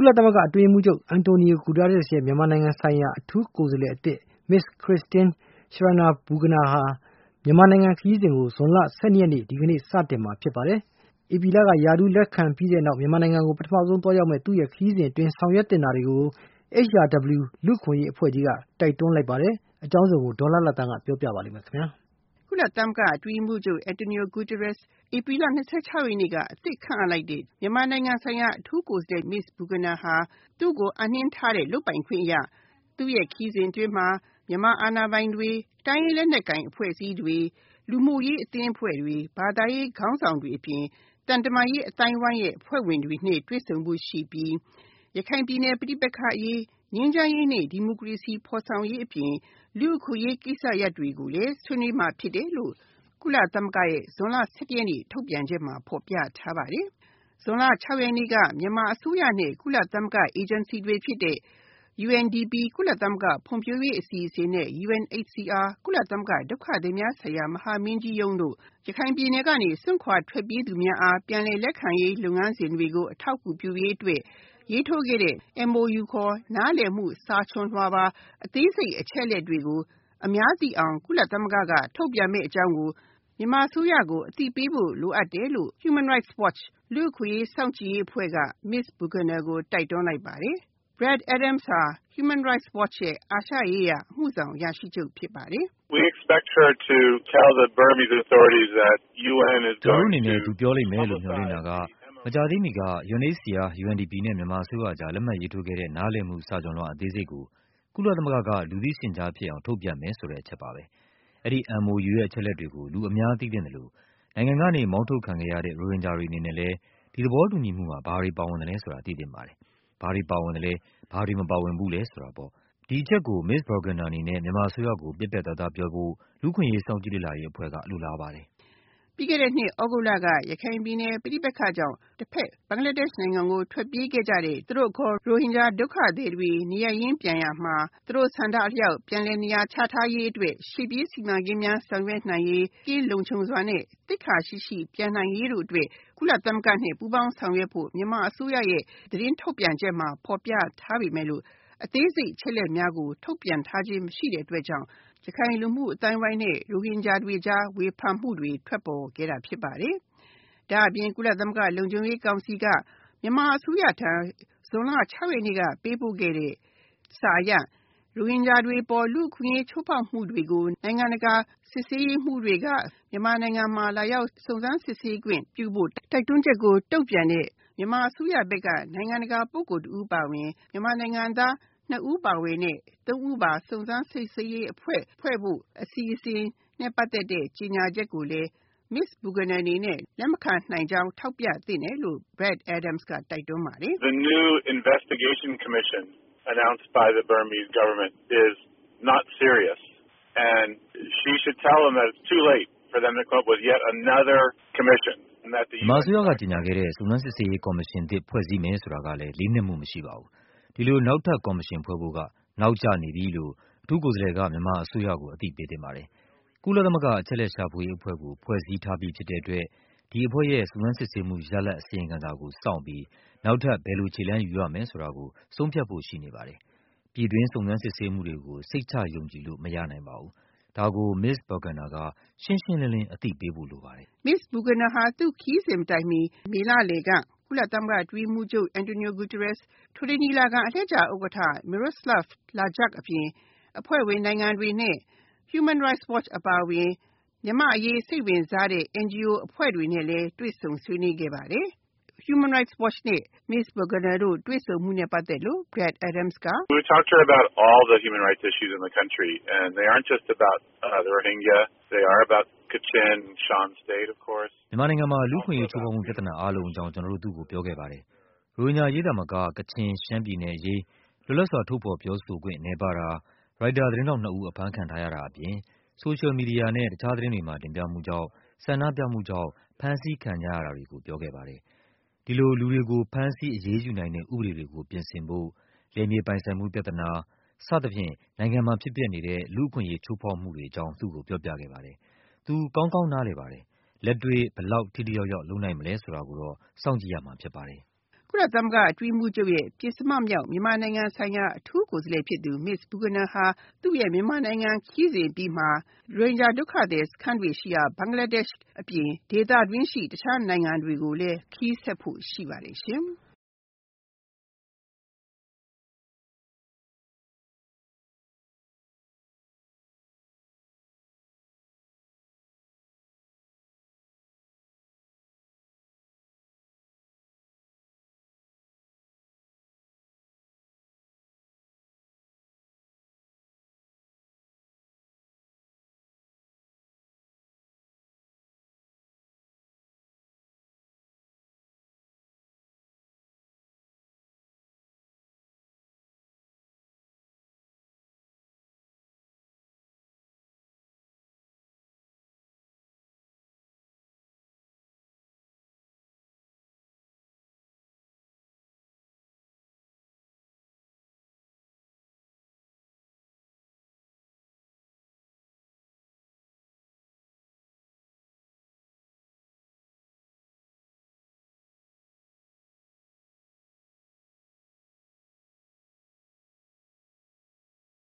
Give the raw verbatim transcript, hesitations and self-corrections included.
ကုလသမဂ္ဂအတွင်းရေးမှူးချုပ်အန်တိုနီယိုဂူတာရက်စ်ရဲ့မြန်မာနိုင်ငံဆိုင်ရာအထူးကိုယ်စားလှယ်အသစ် Miz Christine Schraner Burgener ဟာမြန်မာနိုင်ငံခရီးစဉ်ကိုဇွန်လ ၁၂ ရက်နေ့ဒီကနေ့စတင်မှာဖြစ်ပါတယ်။ဧပြီလကရာထူးလက်ခံပြီးတဲ့နောက်မြန်မာနိုင်ငံကိုပထမဆုံးသွားရောက်မဲ့သူ့ရဲ့ခရီးစဉ်အတွင်းဆောင်ရွက်တင်တာတွေကို H R W လူ့အခွင့်အရေးအဖွဲ့ကြီးကတိုက်တွန်းလိုက်ပါတယ်။အကြောင်းစုံကိုဒေါ်လာလာတန်းကပြောပြပါလိမ့်မယ်ခင်ဗျာ။ကုလသမဂ္ဂအတွင်းရေးမှူးချုပ်အန်တိုနီယိုဂူတာရက်စ်ဧပြီလ ၂၆ ရက်နေ့ကအသစ်ခန့်အပ်လိုက်တဲ့မြန်မာနိုင်ငံဆိုင်ရာအထူးကိုယ်စားလှယ် Miz Burgener ဟာသူ့ကိုအပ်နှင်းထားတဲ့လုပ်ပိုင်ခွင့်အရသူ့ရဲ့ခရီးစဉ်အတွင်းမှာမြန်မာအာဏာပိုင်တွေ၊တိုင်းရင်းလက်နက်ကိုင်အဖွဲ့အစည်းတွေ၊လူမှုရေးအသင်းအဖွဲ့တွေ၊ဘာသာရေးခေါင်းဆောင်တွေအပြင်သံတမန်ရေးအသိုင်းအဝိုင်းရဲ့အဖွဲ့ဝင်တွေနဲ့တွေ့ဆုံဖို့ရှိပြီးရခိုင်ပြည်နယ်ပဋိပက္ခအရေး၊ငြိမ်းချမ်းရေးနဲ့ဒီမိုကရေစီဖော်ဆောင်ရေးအပြင်လူ့အခွင့်အရေးကိစ္စရပ်တွေကိုလည်းဆွေးနွေးမှာဖြစ်တယ်လို့ကုလသမဂ္ဂရဲ့ဇွန်လ ၁၁ ရက်နေ့ထုတ်ပြန်ချက်မှာဖော်ပြထားပါတယ်။ဇွန်လ ၆ ရက်နေ့ကမြန်မာအစိုးရနဲ့ကုလသမဂ္ဂအေဂျင်စီတွေဖြစ်တဲ့ U N D P ကုလသမဂ္ဂဖွံ့ဖြိုးရေးအစီအစဉ်နဲ့ U N H C R ကုလသမဂ္ဂဒုက္ခသည်များဆိုင်ရာမဟာမင်းကြီးရုံးတို့ရခိုင်ပြည်နယ်ကနေစွန့်ခွာထွက်ပြေးသူများအားပြန်လည်လက်ခံရေးလုပ်ငန်းစဉ်တွေကိုအထောက်အကူပြုရေးအတွက်ရေးထိုးခဲ့တဲ့ M O U ခေါ်နားလည်မှုစာချွန်လွှာပါအသေးစိတ်အချက်အလက်တွေကိုအများသိအောင်ကုလသမဂ္ဂကထုတ်ပြန်မယ့်အကြောင်းကိုမြန်မာအစိုးရကိုအသိပေးဖို့လိုအပ်တယ်လို့ Human Rights Watch လူ့အခွင့်အရေးစောင့်ကြည့်ရေးအဖွဲ့က Miz Burgener ကိုတိုက်တွန်းလိုက်ပါတယ်။ Brad Adams ဟာ Human Rights Watch ရဲ့အာရှရေးရာအမှုဆောင်အရာရှိချုပ်ဖြစ်ပါတယ်။ We expect her to tell the Burmese authorities that U N is going to ကျွန်တော်အနေနဲ့သူပြောလိမ့်မယ်လို့မျှော်လင့်တာကမကြာသေးမီက U N H C R, U N D P နဲ့မြန်မာအစိုးရကြားလက်မှတ်ရေးထိုးခဲ့တဲ့နားလည်မှုစာချွန်လွှာအသေးစိတ်ကိုကုလသမဂ္ဂကလူသိရှင်ကြားဖြစ်အောင်ထုတ်ပြန်မယ်ဆိုတဲ့အချက်ပါပဲ။အဲဒီ M O U ရဲ့အချက်အလက်တွေကိုလူအများသိသင့်တယ်လို့နိုင်ငံကနေမောင်းထုတ်ခံခဲ့ရတဲ့ရိုဟင်ဂျာတွေအနေနဲ့လည်းဒီသဘောတူညီမှုမှာဘာတွေပါဝင်တယ်လဲဆိုတာသိသင့်ပါတယ်။ဘာတွေပါဝင်တယ်လဲဘာတွေမပါဝင်ဘူးလဲဆိုတာပေါ့။ဒီအချက်ကို Miz Burgener အနေနဲ့မြန်မာအစိုးရကိုပြတ်ပြတ်သားသားပြောဖို့လူ့အခွင့်အရေးစောင့်ကြည့်လေ့လာရေးအဖွဲ့ကလိုလားပါတယ်။ပြီးခဲ့တဲ့နှစ်သြဂုတ်လကရခိုင်ပြည်နယ်ပဋိပက္ခကြောင့်တစ်ဖက်ဘင်္ဂလားဒေ့ရှ်နိုင်ငံကိုထွက်ပြေးခဲ့ကြတဲ့သူတို့အခေါ်ရိုဟင်ဂျာဒုက္ခသည်တွေနေရပ်ရင်းပြန်ရမှာသူတို့ဆန္ဒအလျောက်ပြန်လည်နေရာချထားရေးအတွက်ရှေ့ပြေးစီမံကိန်းများဆောင်ရွက်နိုင်ရေး၊ကင်းလုံခြုံစွာနဲ့သိက္ခာရှိရှိပြန်နိုင်ရေးတို့အတွက်ကုလသမဂ္ဂနဲ့ပူးပေါင်းဆောင်ရွက်ဖို့မြန်မာအစိုးရရဲ့သတင်းထုတ်ပြန်ချက်မှာဖော်ပြထားပေမဲ့လို့အသေးစိတ်အချက်အလက်များကိုထုတ်ပြန်ထားခြင်းမရှိတဲ့အတွက်ကြောင့်ရခိုင်လူမှုအသိုင်းအဝိုင်းနဲ့ရိုဟင်ဂျာတွေကြားဝေဖန်မှုတွေထွက်ပေါ်ခဲ့တာဖြစ်ပါတယ်။ဒါအပြင်ကုလသမဂ္ဂလုံခြုံရေးကောင်စီကမြန်မာအစိုးရထံဇွန်လ ၆ ရက်နေ့ကပေးပို့ခဲ့တဲ့စာအရရိုဟင်ဂျာတွေပေါ်လူ့အခွင့်အရေးချိုးဖောက်မှုတွေကိုနိုင်ငံတကာစစ်ဆေးရေးမှုတွေကမြန်မာနိုင်ငံမှာလာရောက်စုံစမ်းစစ်ဆေးခွင့်ပြုဖို့တိုက်တွန်းချက်ကိုတုံ့ပြန်တဲ့မြန်မာအစိုးရဘက်ကနိုင်ငံတကာပုဂ္ဂိုလ်တဦးပါဝင်မြန်မာနိုင်ငံသားနှစ်ဦးပါဝင်တဲ့သုံးဦးပါစုံစမ်းစစ်ဆေးရေးအဖွဲ့ဖွဲ့ဖို့အစီအစဉ်နဲ့ပတ်သက်တဲ့ကြေညာချက်ကိုလည်းMiz Burgener အနေနဲ့လက်မခံနိုင်ကြောင်းထောက်ပြသင့်တယ်လို့ Brad Adams ကတိုက်တွန်းပါတယ်။ The new investigation commission announced by the Burmese government is not serious and she should tell them that it's too late for them to come up with yet another commission and that the U N အစိုးရကကြေညာခဲ့တဲ့စုံစမ်းစစ်ဆေးရေးကော်မရှင်သစ်ဖွဲ့စည်းမယ်ဆိုတာကလည်းလေးနက်မှုမရှိပါဘူး။ဒီလိုနောက်ထပ်ကော်မရှင်ဖွဲ့ဖို့ကနောက်ကျနေပြီလို့အထူးကိုယ်စားလှယ်ကမြန်မာအစိုးရကိုအသိပေးသင့်ပါတယ်။ကုလသမဂ္ဂအချက်အလက်ရှာဖွေရေးအဖွဲ့ကိုဖွဲ့စည်းထားပြီးဖြစ်တဲ့အတွက်ဒီအဖွဲ့ရဲ့စုံစမ်းစစ်ဆေးမှုရလဒ်အစီရင်ခံစာကိုစောင့်ပြီးနောက်ထပ်ဘယ်လိုခြေလှမ်းယူရမယ်ဆိုတာကိုဆုံးဖြတ်ဖို့ရှိနေပါတယ်။ပြည်တွင်းစုံစမ်းစစ်ဆေးမှုတွေကိုစိတ်ချယုံကြည်လို့မရနိုင်ပါဘူး။ဒါကို Miz Burgener ကရှင်းရှင်းလင်းလင်းအသိပေးဖို့လိုပါတယ်။ Miz Burgener ဟာသူ့ခရီးစဉ်မတိုင်မီမေလလယ်ကကုလသမဂ္ဂအတွင်းရေးမှူးချုပ်အန်တိုနီယိုဂူတာရက်စ်ထွေထွေညီလာခံအလှည့်ကျဥက္ကဋ္ဌ Miroslav Lajcak အပြင်အဖွဲ့ဝင်နိုင်ငံတွေနဲ့ Human Rights Watch အပါအဝင်မြန်မာ့အရေးစိတ်ဝင်စားတဲ့ N G O အဖွဲ့တွေနဲ့လည်းတွေ့ဆုံဆွေးနွေးခဲ့ပါတယ်။ Human Rights Watch နဲ့ Miz Burgener တို့တွေ့ဆုံမှုနဲ့ပတ်သက်လို့ Brad Adams က We talked to her about all the human rights issues in the country and they aren't just about uh, the Rohingya, they are about Kachin, Shan State of course. မြန်မာနိုင်ငံမှာလူ့အခွင့်အရေးချိုးဖောက်မှုပြဿနာအားလုံးအကြောင်းကျွန်တော်တို့သူ့ကိုပြောခဲ့ပါတယ်။ရိုဟင်ဂျာရေးတာမကကချင်ရှမ်းပြည်နယ်အရေးလွတ်လပ်စွာထုတ်ဖော်ပြောဆိုခွင့်နည်းပါးတာရိုက်တာသတင်းထောက်နှစ်ဦးအဖမ်းခံထားရတာအပြင်ဆိုရှယ်မီဒီယာနဲ့တခြားသတင်းတွေမှာတင်ပြမှုကြောင့်ဆန္ဒပြမှုကြောင့်ဖမ်းဆီးခံကြရတာတွေကိုပြောခဲ့ပါတယ်။ဒီလိုလူတွေကိုဖမ်းဆီးအရေးယူနိုင်တဲ့ဥပဒေတွေကိုပြင်ဆင်ဖို့လယ်မြေပိုင်ဆိုင်မှုပြဿနာစသဖြင့်နိုင်ငံမှာဖြစ်ပျက်နေတဲ့လူ့အခွင့်အရေးချိုးဖောက်မှုတွေအကြောင်းသူ့ကိုပြောပြခဲ့ပါတယ်။သူကောင်းကောင်းနားလည်ပါတယ်။လက်တွေ့ဘယ်လောက်ထိထိရောက်ရောက်လုပ်နိုင်မလဲဆိုတာကိုတော့စောင့်ကြည့်ရမှာဖြစ်ပါတယ်။ကုလသမဂ္ဂအတွင်းမှုချုပ်ရဲ့ပစ္စမမြောက်မြန်မာနိုင်ငံဆိုင်ရာအထူးကိုယ်စားလှယ်ဖြစ်သူ Miz Burgener ဟာသူ့ရဲ့မြန်မာနိုင်ငံခရီးစဉ်ပြီးမှာရိုဟင်ဂျာဒုက္ခသည်စခန်းတွေရှိရာဘင်္ဂလားဒေ့ရှ်အပြင်ဒေသတွင်းရှိတခြားနိုင်ငံတွေကိုလည်းခရီးဆက်ဖို့ရှိပါတယ်ရှင်။